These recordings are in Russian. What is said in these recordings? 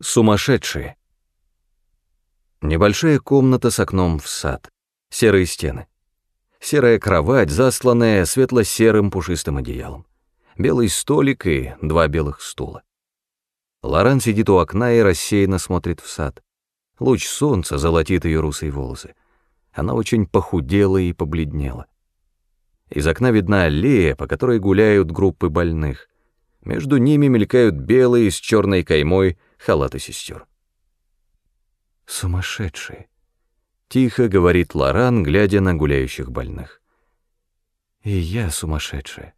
Сумасшедшие. Небольшая комната с окном в сад. Серые стены. Серая кровать, засланная светло-серым пушистым одеялом. Белый столик и 2 белых стула. Лоран сидит у окна и рассеянно смотрит в сад. Луч солнца золотит ее русые волосы. Она очень похудела и побледнела. Из окна видна аллея, по которой гуляют группы больных. Между ними мелькают белые с черной каймой халаты сестер. «Сумасшедшие», — тихо говорит Лоран, глядя на гуляющих больных. «И я сумасшедшая.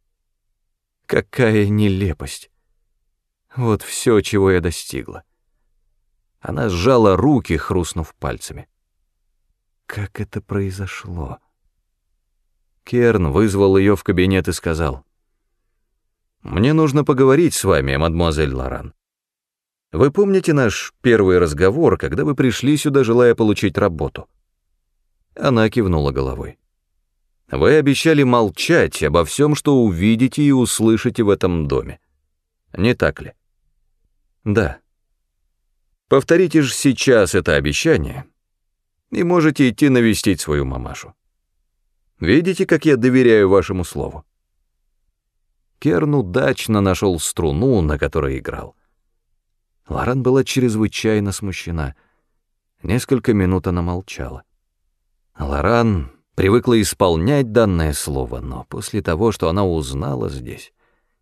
Какая нелепость! Вот все, чего я достигла». Она сжала руки, хрустнув пальцами. Как это произошло? Керн вызвал ее в кабинет и сказал: «Мне нужно поговорить с вами, мадемуазель Лоран. Вы помните наш первый разговор, когда вы пришли сюда, желая получить работу?» Она кивнула головой. «Вы обещали молчать обо всем, что увидите и услышите в этом доме. Не так ли?» «Да». «Повторите же сейчас это обещание, и можете идти навестить свою мамашу. Видите, как я доверяю вашему слову?» Керн удачно нашел струну, на которой играл. Лоран была чрезвычайно смущена. Несколько минут она молчала. Лоран привыкла исполнять данное слово, но после того, что она узнала здесь...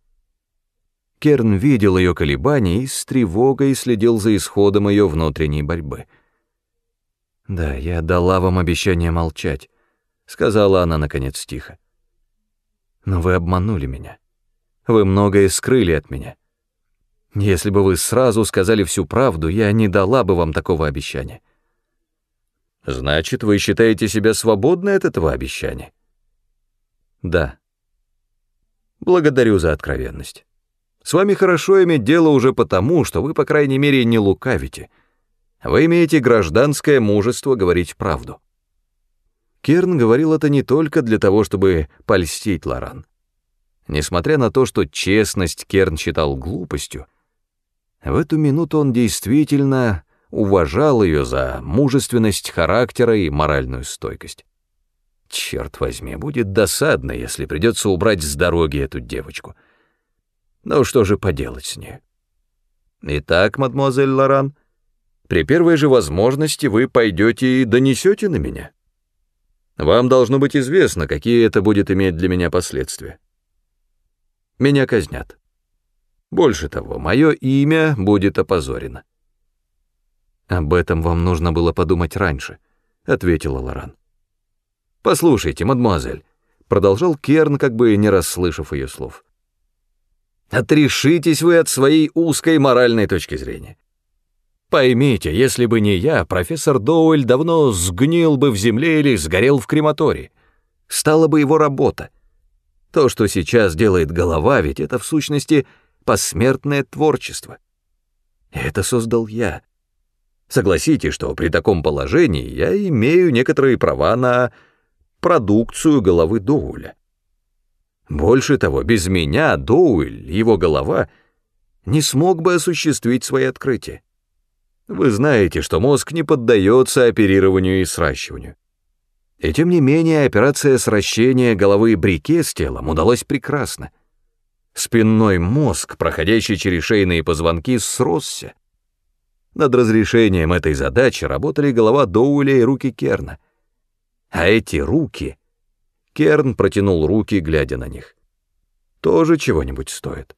Керн видел ее колебания и с тревогой следил за исходом ее внутренней борьбы. «Да, я дала вам обещание молчать», — сказала она наконец тихо. «Но вы обманули меня. Вы многое скрыли от меня. Если бы вы сразу сказали всю правду, я не дала бы вам такого обещания». «Значит, вы считаете себя свободной от этого обещания?» «Да». «Благодарю за откровенность. С вами хорошо иметь дело уже потому, что вы, по крайней мере, не лукавите. Вы имеете гражданское мужество говорить правду». Керн говорил это не только для того, чтобы польстить Лоран. Несмотря на то, что честность Керн считал глупостью, в эту минуту он действительно уважал ее за мужественность характера и моральную стойкость. Черт возьми, будет досадно, если придется убрать с дороги эту девочку. Ну что же поделать с ней? Итак, мадемуазель Лоран, при первой же возможности вы пойдете и донесете на меня. Вам должно быть известно, какие это будет иметь для меня последствия. Меня казнят. Больше того, мое имя будет опозорено». «Об этом вам нужно было подумать раньше», — ответила Лоран. «Послушайте, мадемуазель», — продолжал Керн, как бы не расслышав ее слов. «Отрешитесь вы от своей узкой моральной точки зрения. Поймите, если бы не я, профессор Доуэль давно сгнил бы в земле или сгорел в крематории. Стала бы его работа. То, что сейчас делает голова, ведь это в сущности посмертное творчество. И это создал я. Согласитесь, что при таком положении я имею некоторые права на продукцию головы Доуэля. Больше того, без меня Доуэль, его голова, не смог бы осуществить свои открытия. Вы знаете, что мозг не поддается оперированию и сращиванию. И тем не менее операция сращения головы Брике с телом удалась прекрасно. Спинной мозг, проходящий через шейные позвонки, сросся. Над разрешением этой задачи работали голова Доуэля и руки Керна. А эти руки... Керн протянул руки, глядя на них. Тоже чего-нибудь стоят.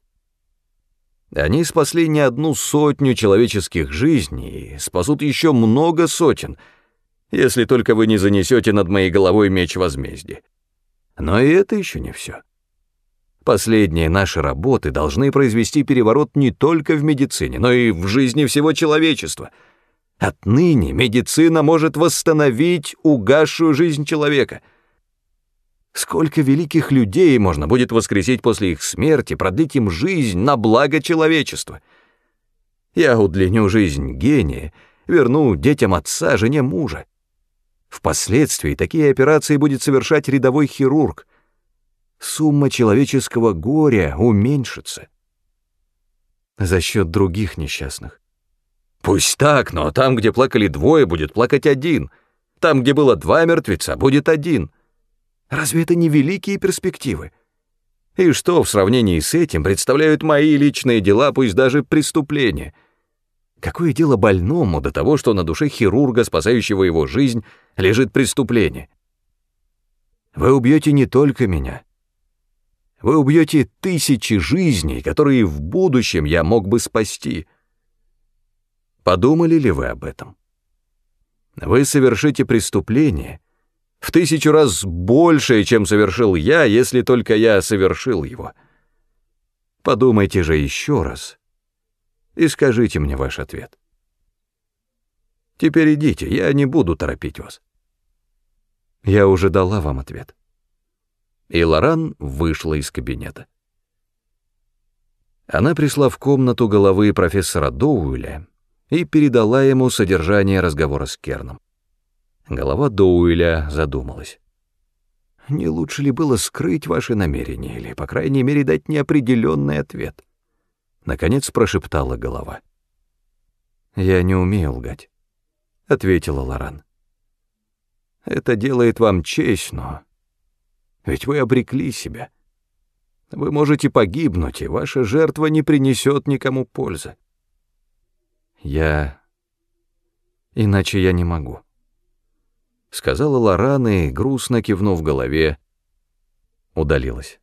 Они спасли не 100 человеческих жизней и спасут еще много сотен, если только вы не занесете над моей головой меч возмездия. Но и это еще не все. Последние наши работы должны произвести переворот не только в медицине, но и в жизни всего человечества. Отныне медицина может восстановить угасшую жизнь человека. Сколько великих людей можно будет воскресить после их смерти, продлить им жизнь на благо человечества. Я удлиню жизнь гения, верну детям отца, жене мужа. Впоследствии такие операции будет совершать рядовой хирург. Сумма человеческого горя уменьшится. За счет других несчастных. Пусть так, но там, где плакали двое, будет плакать один. Там, где было два мертвеца, будет один. Разве это не великие перспективы? И что в сравнении с этим представляют мои личные дела, пусть даже преступления? Какое дело больному до того, что на душе хирурга, спасающего его жизнь, лежит преступление? Вы убьете не только меня. Вы убьете тысячи жизней, которые в будущем я мог бы спасти. Подумали ли вы об этом? Вы совершите преступление в 1000 раз большее, чем совершил я, если только я совершил его. Подумайте же еще раз и скажите мне ваш ответ. Теперь идите, я не буду торопить вас. Я уже дала вам ответ. И Лоран вышла из кабинета. Она пришла в комнату головы профессора Доуэля и передала ему содержание разговора с Керном. Голова Доуэля задумалась. Не лучше ли было скрыть ваши намерения или, по крайней мере, дать неопределенный ответ? Наконец прошептала голова. «Я не умею лгать», — ответила Лоран. «Это делает вам честь, но ведь вы обрекли себя. Вы можете погибнуть, и ваша жертва не принесет никому пользы». «Иначе я не могу», — сказала Лоран и, грустно кивнув голове, удалилась.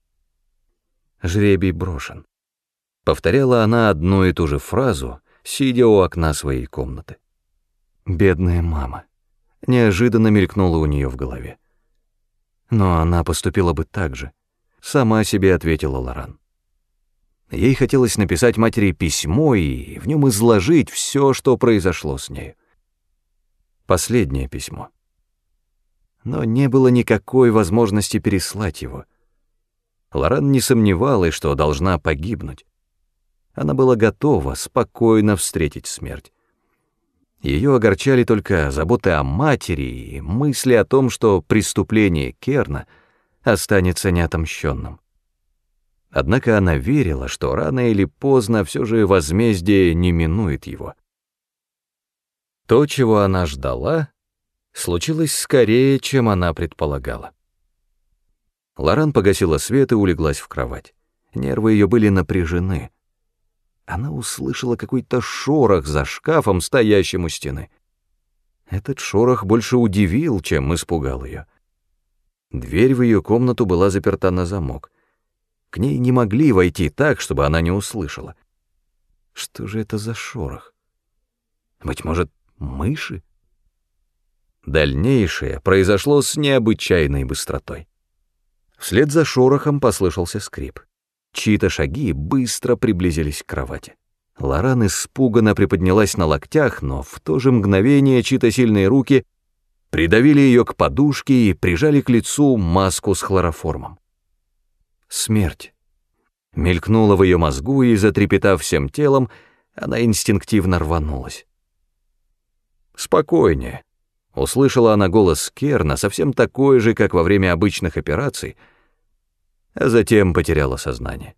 «Жребий брошен», — повторяла она одну и ту же фразу, сидя у окна своей комнаты. «Бедная мама», — неожиданно мелькнула у нее в голове. «Но она поступила бы так же», — сама себе ответила Лоран. Ей хотелось написать матери письмо и в нем изложить все, что произошло с нею. Последнее письмо. Но не было никакой возможности переслать его. Лоран не сомневалась, что должна погибнуть. Она была готова спокойно встретить смерть. Ее огорчали только заботы о матери и мысли о том, что преступление Керна останется неотомщенным. Однако она верила, что рано или поздно все же возмездие не минует его. То, чего она ждала, случилось скорее, чем она предполагала. Лоран погасила свет и улеглась в кровать. Нервы ее были напряжены. Она услышала какой-то шорох за шкафом, стоящим у стены. Этот шорох больше удивил, чем испугал ее. Дверь в ее комнату была заперта на замок. К ней не могли войти так, чтобы она не услышала. Что же это за шорох? Быть может, мыши? Дальнейшее произошло с необычайной быстротой. Вслед за шорохом послышался скрип. Чьи-то шаги быстро приблизились к кровати. Лоран испуганно приподнялась на локтях, но в то же мгновение чьи-то сильные руки придавили ее к подушке и прижали к лицу маску с хлороформом. Смерть мелькнула в ее мозгу, и, затрепетав всем телом, она инстинктивно рванулась. «Спокойнее», — услышала она голос Керна, совсем такой же, как во время обычных операций, а затем потеряла сознание.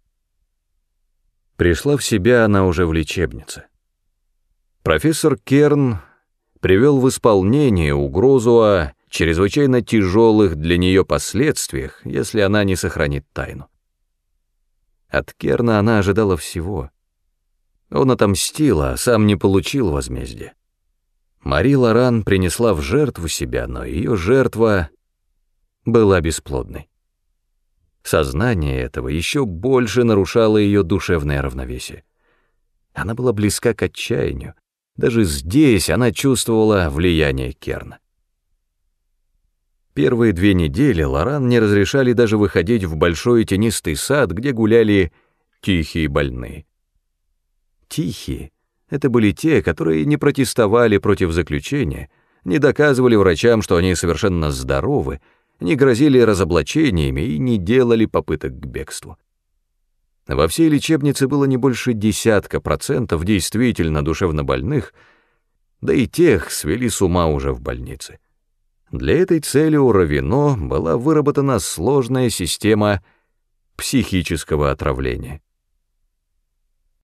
Пришла в себя она уже в лечебнице. Профессор Керн привел в исполнение угрозу о чрезвычайно тяжелых для нее последствиях, если она не сохранит тайну. От Керна она ожидала всего. Он отомстил, а сам не получил возмездия. Мари Лоран принесла в жертву себя, но ее жертва была бесплодной. Сознание этого еще больше нарушало ее душевное равновесие. Она была близка к отчаянию. Даже здесь она чувствовала влияние Керна. Первые 2 недели Лоран не разрешали даже выходить в большой тенистый сад, где гуляли тихие больные. Тихие — это были те, которые не протестовали против заключения, не доказывали врачам, что они совершенно здоровы, не грозили разоблачениями и не делали попыток к бегству. Во всей лечебнице было не больше 10% действительно душевнобольных, да и тех свели с ума уже в больнице. Для этой цели у Равино была выработана сложная система психического отравления.